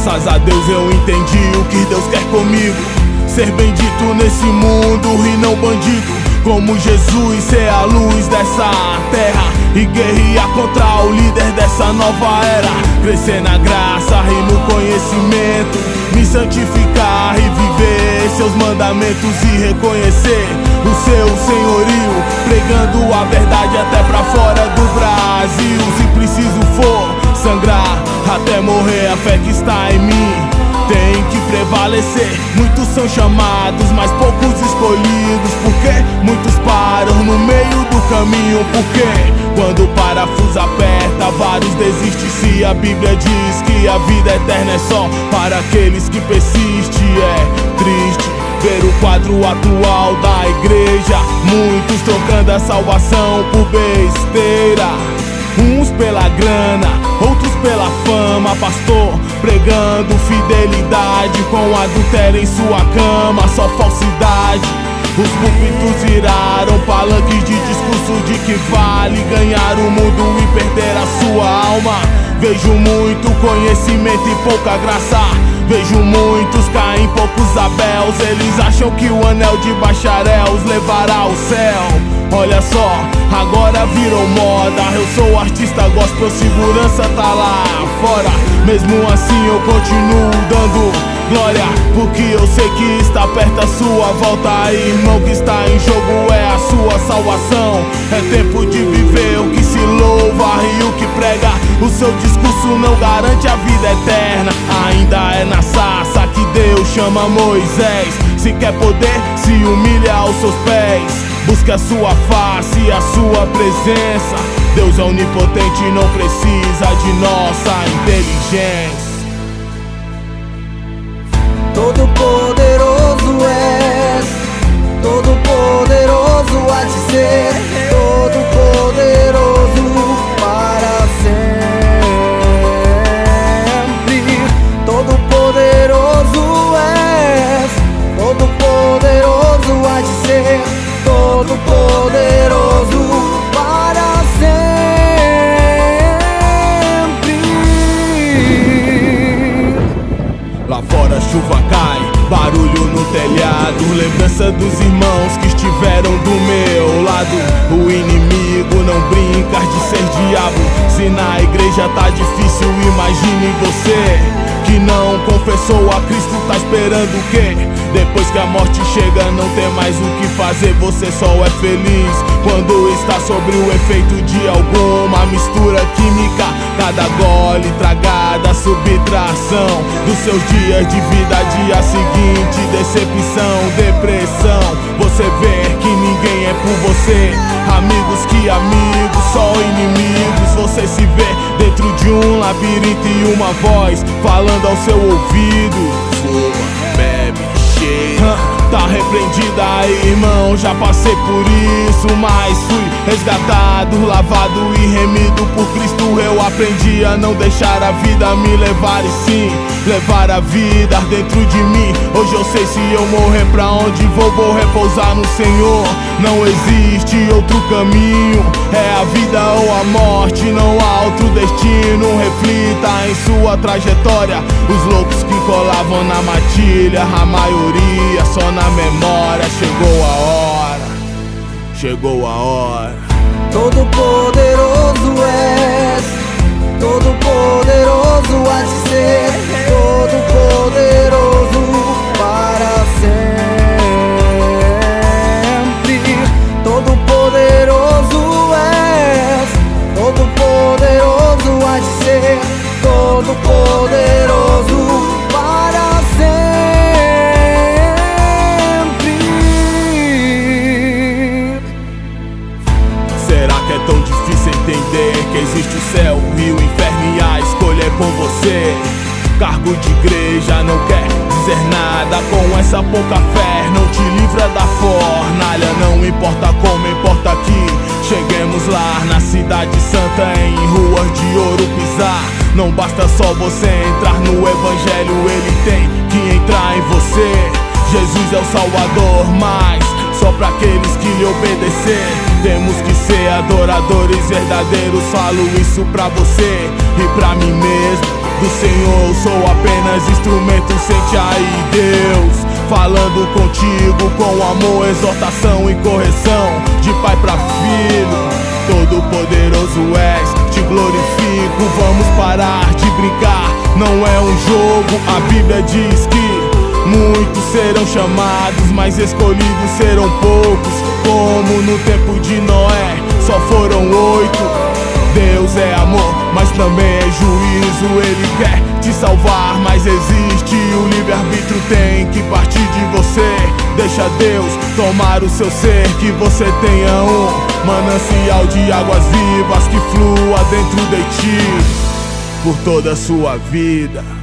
Graças a Deus eu entendi o que Deus quer comigo: ser bendito nesse mundo e não bandido. Como Jesus, ser a luz dessa terra e guerrear contra o líder dessa nova era. Crescer na graça e no conhecimento, me santificar e viver seus mandamentos e reconhecer o seu senhorio, pregando a verdade até pra fora do Brasil. Se preciso for sangrar até morrer, a fé que está em mim tem que prevalecer. Muitos são chamados, mas poucos escolhidos. Porque muitos param no meio do caminho. Porque quando o parafuso aperta, vários desistem. Se a Bíblia diz que a vida eterna é só para aqueles que persistem, é triste ver o quadro atual da igreja. Muitos trocando a salvação por besteira. Uns pela grana, outros pela fama. Pastor pregando fidelidade com adultério em sua cama, só falsidade. Os púlpitos viraram palanques de discurso de que vale ganhar o mundo e perder a sua alma. Vejo muito conhecimento e pouca graça. Vejo muitos caem, poucos Abels. Eles acham que o anel de bacharel os levará ao céu. Olha só, agora virou moda. Eu sou artista gospel, segurança tá lá fora. Mesmo assim eu continuo dando glória, porque eu sei que está perto a sua volta. Irmão, que está em jogo é a sua salvação. É tempo de viver o que se louva e o que prega. O seu discurso não garante a vida eterna. Ainda é na sarça que Deus chama Moisés. Se quer poder, se humilha aos seus pés. Busca a sua face e a sua presença. Deus é onipotente e não precisa de nossa inteligência. Todo poderoso és, todo poderoso há de ser, todo poderoso para sempre. Todo poderoso és, todo poderoso há de ser, todo poderoso para sempre. Lá fora a chuva cai, barulho no telhado, lembrança dos irmãos que estiveram do meu lado. O inimigo não brinca de ser diabo. Se na igreja tá difícil, imagine você que não confessou a Cristo, tá esperando o quê? Depois que a morte chega não tem mais o que fazer. Você só é feliz quando está sobre o efeito de alguma mistura química. Cada gole, tragada, subtração dos seus dias de vida. Dia seguinte, decepção, depressão. Você vê que ninguém é por você. Amigos que amigos, só inimigos. Você se vê dentro de um labirinto e uma voz falando ao seu ouvido: fuma, bebe, cheira. Tá repreendida aí, irmão, já passei por isso, mas fui resgatado, lavado e remido por Cristo. Eu aprendi a não deixar a vida me levar e sim levar a vida dentro de mim. Hoje eu sei, se eu morrer pra onde vou repousar no Senhor. Não existe outro caminho, é a vida ou a morte, não há outro destino. Reflita em sua trajetória, os loucos que colavam na matilha, a maioria só na memória. Chegou a hora, chegou a hora. Todo poderoso és, todo poderoso há de ser, todo poderoso para sempre. Todo poderoso és, todo poderoso há de ser, todo poderoso para sempre. Será que é tão difícil entender que existe o céu e o inferno e a escolha é com você? Cargo de igreja não quer dizer nada, com essa pouca fé não te livra da fornalha. Não importa como, importa que cheguemos lá na cidade santa, em ruas de ouro pisar. Não basta só você entrar no evangelho, ele tem que entrar em você. Jesus é o Salvador, mas só para aqueles que lhe obedecer. Temos que ser adoradores verdadeiros. Falo isso pra você e pra mim mesmo. do Senhor, eu sou apenas instrumento. Sente aí Deus falando contigo com amor, exortação e correção, de pai pra filho. Todo poderoso és, te glorifico. Vamos parar de brincar, não é um jogo. A Bíblia diz que muitos serão chamados, mas escolhidos serão poucos. Como no tempo de Noé, só foram 8. Deus é amor, mas também é juízo. Ele quer te salvar, mas existe o livre-arbítrio, tem que partir de você. Deixa Deus tomar o seu ser, que você tenha um manancial de águas vivas que flua dentro de ti por toda a sua vida.